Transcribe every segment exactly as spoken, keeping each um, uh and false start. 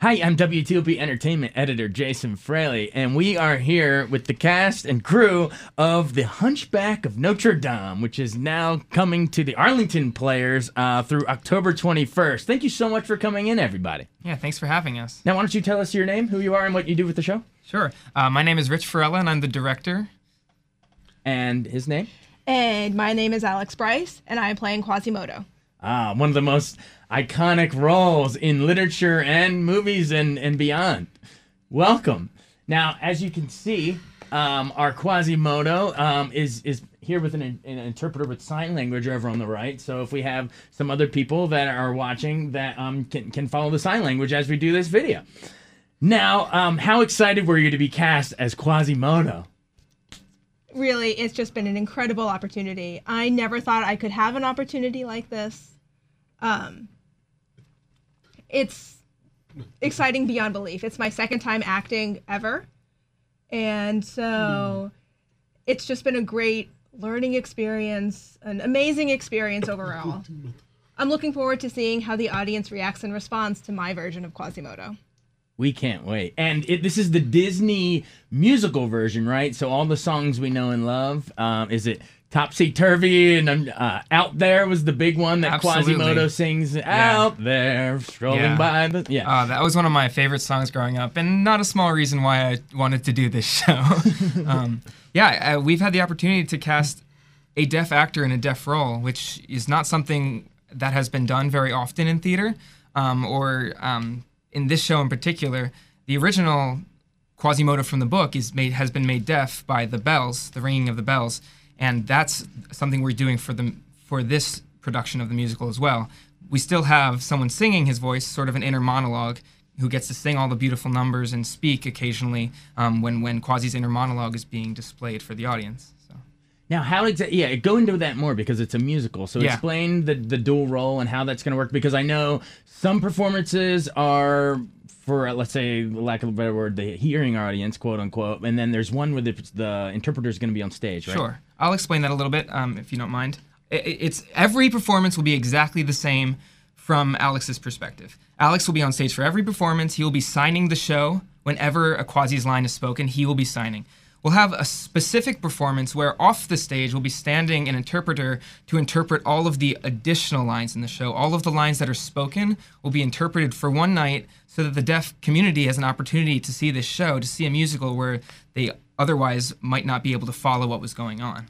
Hi, I'm W T O P Entertainment editor Jason Fraley, and we are here with the cast and crew of The Hunchback of Notre Dame, which is now coming to the Arlington Players uh, through October twenty-first. Thank you so much for coming in, everybody. Yeah, thanks for having us. Now, why don't you tell us your name, who you are, and what you do with the show? Sure. Uh, my name is Rich Farella, and I'm the director. And his name? And my name is Alex Bryce, and I'm playing Quasimodo. Ah, one of the most iconic roles in literature and movies and, and beyond. Welcome. Now, as you can see, um, our Quasimodo um, is is here with an, an interpreter with sign language over on the right. So if we have some other people that are watching that um, can, can follow the sign language as we do this video. Now, um, how excited were you to be cast as Quasimodo? Really, it's just been an incredible opportunity. I never thought I could have an opportunity like this. Um, it's exciting beyond belief. It's my second time acting ever. And so it's just been a great learning experience, an amazing experience overall. I'm looking forward to seeing how the audience reacts and responds to my version of Quasimodo. We can't wait. And it, this is the Disney musical version, right? So all the songs we know and love. Um, is it Topsy-Turvy and uh, Out There was the big one that Absolutely. Quasimodo sings, Yeah. Out There, strolling Yeah. by the... Yeah. Uh, that was one of my favorite songs growing up, and not a small reason why I wanted to do this show. um, yeah, uh, we've had the opportunity to cast a deaf actor in a deaf role, which is not something that has been done very often in theater, um, or um, in this show in particular. The original Quasimodo from the book is made has been made deaf by the bells, the ringing of the bells. And that's something we're doing for the for this production of the musical as well. We still have someone singing his voice, sort of an inner monologue, who gets to sing all the beautiful numbers and speak occasionally um, when when Quasi's inner monologue is being displayed for the audience. So. Now, how exactly... Yeah, go into that more because it's a musical. So Yeah. explain the, the dual role and how that's going to work, because I know some performances are... for, let's say, lack of a better word, the hearing audience, quote unquote, and then there's one where the, the interpreter is going to be on stage, right? Sure. I'll explain that a little bit, um, if you don't mind. It, it's every performance will be exactly the same from Alex's perspective. Alex will be on stage for every performance. He will be signing the show. Whenever a Quasi's line is spoken, he will be signing. We'll have a specific performance where off the stage will be standing an interpreter to interpret all of the additional lines in the show. All of the lines that are spoken will be interpreted for one night so that the deaf community has an opportunity to see this show, to see a musical where they otherwise might not be able to follow what was going on.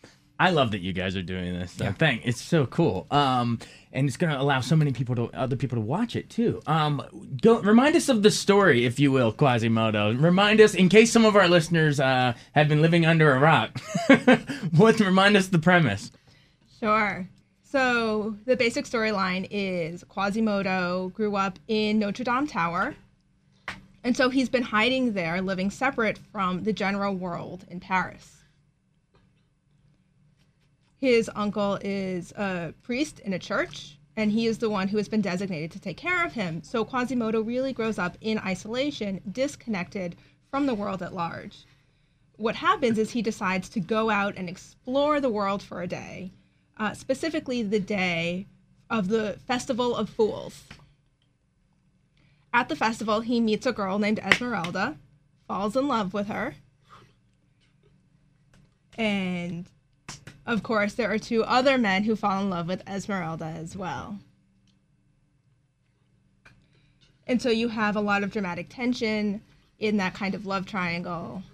I love that you guys are doing this Yeah. thing. It's so cool. Um, and it's going to allow so many people to other people to watch it too. Um, go, remind us of the story, if you will, Quasimodo. Remind us, in case some of our listeners uh, have been living under a rock. what? Remind us the premise. Sure. So the basic storyline is Quasimodo grew up in Notre Dame Tower. And so he's been hiding there, living separate from the general world in Paris. His uncle is a priest in a church, and he is the one who has been designated to take care of him. So Quasimodo really grows up in isolation, disconnected from the world at large. What happens is he decides to go out and explore the world for a day, uh, specifically the day of the Festival of Fools. At the festival, he meets a girl named Esmeralda, falls in love with her, and of course, there are two other men who fall in love with Esmeralda as well. And so you have a lot of dramatic tension in that kind of love triangle.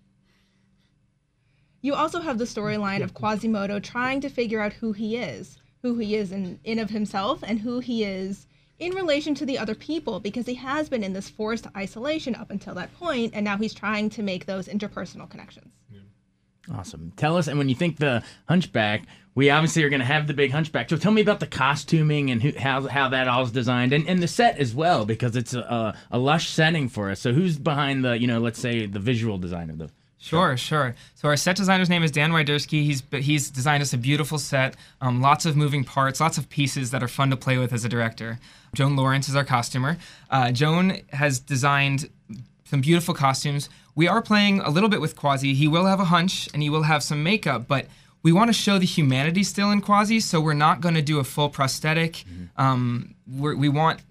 You also have the storyline of Quasimodo trying to figure out who he is, who he is in, in of himself, and who he is in relation to the other people, because he has been in this forced isolation up until that point, and now he's trying to make those interpersonal connections. Awesome. Tell us, and when you think the Hunchback, we obviously are going to have the big Hunchback. So tell me about the costuming and who, how how that all is designed, and, and the set as well, because it's a, a lush setting for us. So who's behind the, you know, let's say the visual design of the Sure, sure. So our set designer's name is Dan Wyderski. He's he's designed us a beautiful set, um, lots of moving parts, lots of pieces that are fun to play with as a director. Joan Lawrence is our costumer. Uh, Joan has designed some beautiful costumes. We are playing a little bit with Quasi. He will have a hunch and he will have some makeup, but we want to show the humanity still in Quasi, so we're not going to do a full prosthetic. Mm-hmm. Um, we're, we want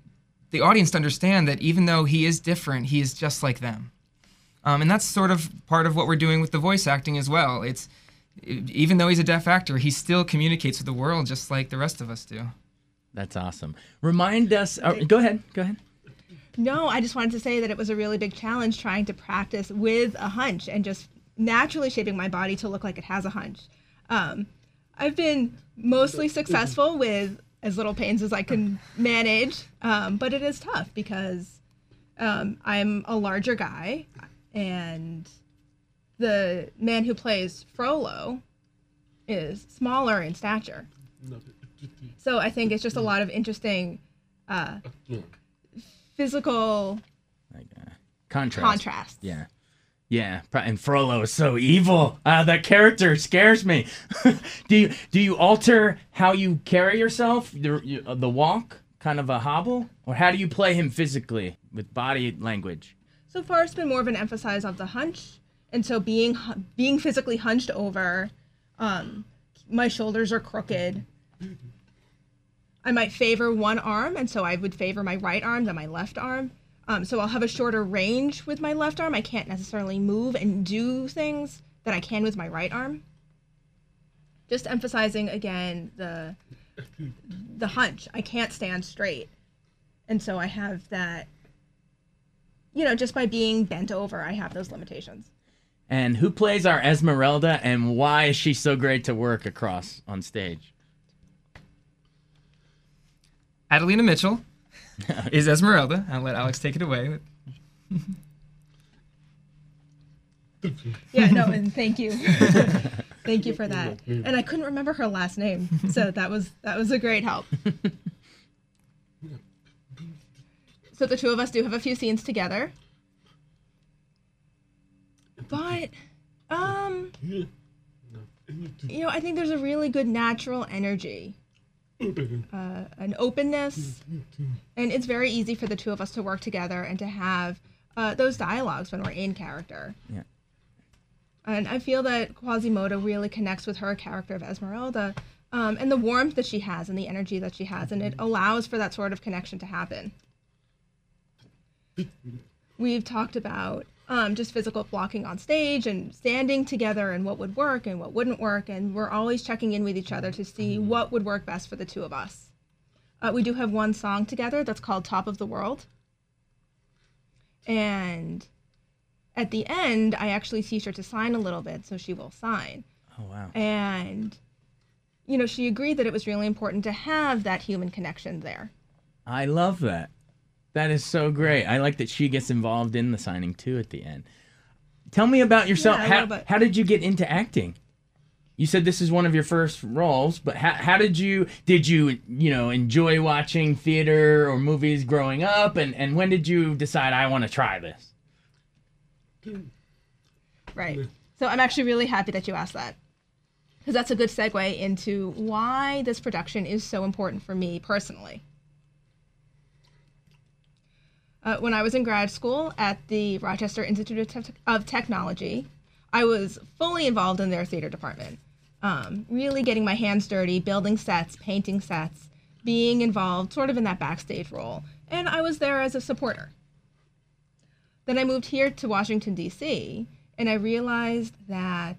the audience to understand that even though he is different, he is just like them. Um, and that's sort of part of what we're doing with the voice acting as well. It's even though he's a deaf actor, he still communicates with the world just like the rest of us do. That's awesome. Remind us. Uh, go ahead. Go ahead. No, I just wanted to say that it was a really big challenge trying to practice with a hunch and just naturally shaping my body to look like it has a hunch. Um, I've been mostly successful with as little pains as I can manage, um, but it is tough because um, I'm a larger guy, and the man who plays Frollo is smaller in stature. So I think it's just a lot of interesting uh, physical Like, uh, contrast. contrast. Yeah. Yeah, pro- and Frollo is so evil. Uh, that character scares me. do you do you alter how you carry yourself, the you, uh, the walk, kind of a hobble, or how do you play him physically with body language? So far, it's been more of an emphasis of the hunch, and so being hu- being physically hunched over, um, my shoulders are crooked. I might favor one arm, and so I would favor my right arm than my left arm. Um, so I'll have a shorter range with my left arm. I can't necessarily move and do things that I can with my right arm. Just emphasizing again the the hunch. I can't stand straight. And so I have that, you know, just by being bent over, I have those limitations. And who plays our Esmeralda, and why is she so great to work across on stage? Adelina Mitchell is Esmeralda. I'll let Alex take it away. Yeah, no, and thank you. Thank you for that. And I couldn't remember her last name, so that was that was a great help. So the two of us do have a few scenes together. But um you know, I think there's a really good natural energy. Uh, an openness, and it's very easy for the two of us to work together and to have uh, those dialogues when we're in character. Yeah. And I feel that Quasimodo really connects with her character of Esmeralda, um, and the warmth that she has and the energy that she has, and it allows for that sort of connection to happen. We've talked about um, just physical blocking on stage and standing together and what would work and what wouldn't work, and we're always checking in with each other to see what would work best for the two of us. Uh, we do have one song together that's called Top of the World. And at the end, I actually teach her to sign a little bit, so she will sign. Oh, wow. And, you know, she agreed that it was really important to have that human connection there. I love that. That is so great. I like that she gets involved in the signing, too, at the end. Tell me about yourself. Yeah, a how, little bit. how did you get into acting? You said this is one of your first roles, but how, how did you, did you, you know, enjoy watching theater or movies growing up? And, and when did you decide, I want to try this? Right. So I'm actually really happy that you asked that, because that's a good segue into why this production is so important for me personally. Uh, when I was in grad school at the Rochester Institute of, Te- of Technology, I was fully involved in their theater department, um, really getting my hands dirty, building sets, painting sets, being involved sort of in that backstage role. And I was there as a supporter. Then I moved here to Washington, D C, and I realized that,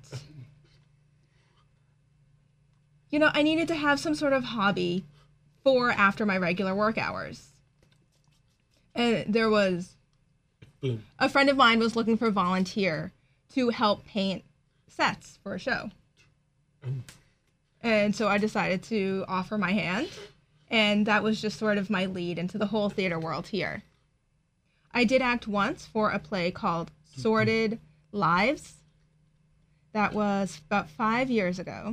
you know, I needed to have some sort of hobby for after my regular work hours. And there was, a friend of mine was looking for a volunteer to help paint sets for a show. And so I decided to offer my hand, and that was just sort of my lead into the whole theater world here. I did act once for a play called Sordid Lives. That was about five years ago.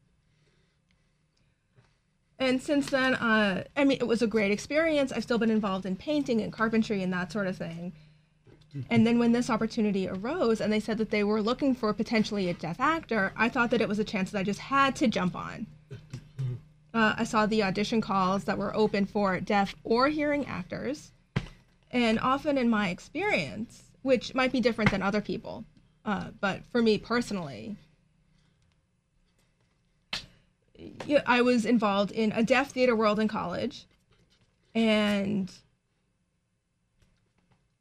And since then, uh, I mean, it was a great experience. I've still been involved in painting and carpentry and that sort of thing. And then when this opportunity arose and they said that they were looking for potentially a deaf actor, I thought that it was a chance that I just had to jump on. Uh, I saw the audition calls that were open for deaf or hearing actors. And often in my experience, which might be different than other people, uh, but for me personally, yeah, I was involved in a deaf theater world in college, and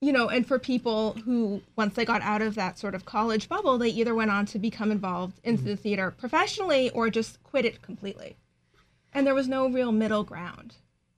you know, and for people who, once they got out of that sort of college bubble, they either went on to become involved in the theater professionally or just quit it completely. And there was no real middle ground.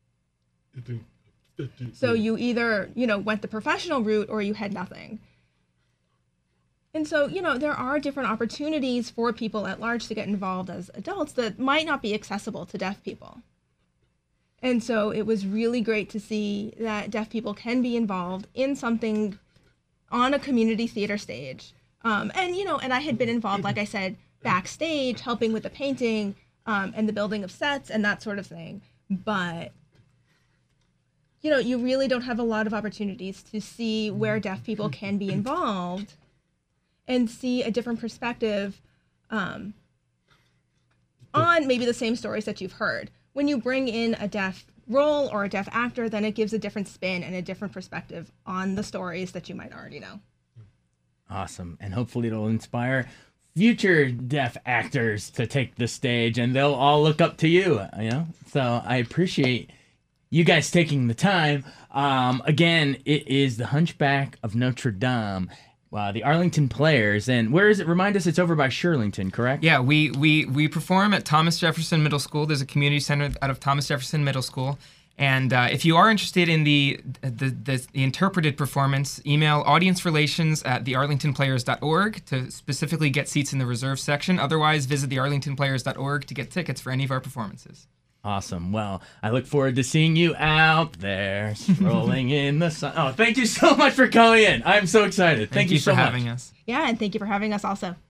So you either, you know, went the professional route or you had nothing. And so, you know, there are different opportunities for people at large to get involved as adults that might not be accessible to deaf people. And so it was really great to see that deaf people can be involved in something on a community theater stage. Um, and, you know, and I had been involved, like I said, backstage, helping with the painting um, and the building of sets and that sort of thing. But, you know, you really don't have a lot of opportunities to see where deaf people can be involved and see a different perspective um, on maybe the same stories that you've heard. When you bring in a deaf role or a deaf actor, then it gives a different spin and a different perspective on the stories that you might already know. Awesome. And hopefully it'll inspire future deaf actors to take the stage and they'll all look up to you, you know? So I appreciate you guys taking the time. Um, again, it is The Hunchback of Notre Dame. Uh, the Arlington Players, and where is it? Remind us, it's over by Shirlington, correct? Yeah, we, we, we perform at Thomas Jefferson Middle School. There's a community center out of Thomas Jefferson Middle School. And uh, if you are interested in the the, the the interpreted performance, email audience relations at the arlington players dot org to specifically get seats in the reserve section. Otherwise, visit the arlington players dot org to get tickets for any of our performances. Awesome. Well, I look forward to seeing you out there strolling in the sun. Oh, thank you so much for coming in. I'm so excited. Thank, Thank you, you so for much. having us. Yeah, and thank you for having us also.